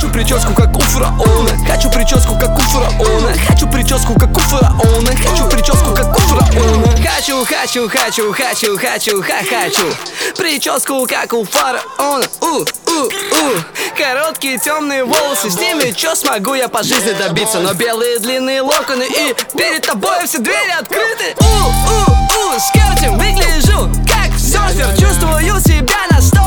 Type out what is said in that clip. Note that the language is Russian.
Хочу прическу, как у фараона. Хочу прическу, как у фараона. Хочу прическу, как у фараона. Хочу прическу, как у фараона. Хочу прическу, как у фараона. Короткие темные волосы, с ними чё смогу я по жизни добиться? Но белые длинные локоны, и перед тобой все двери открыты. С кем выгляжу, как серфер, чувствую себя на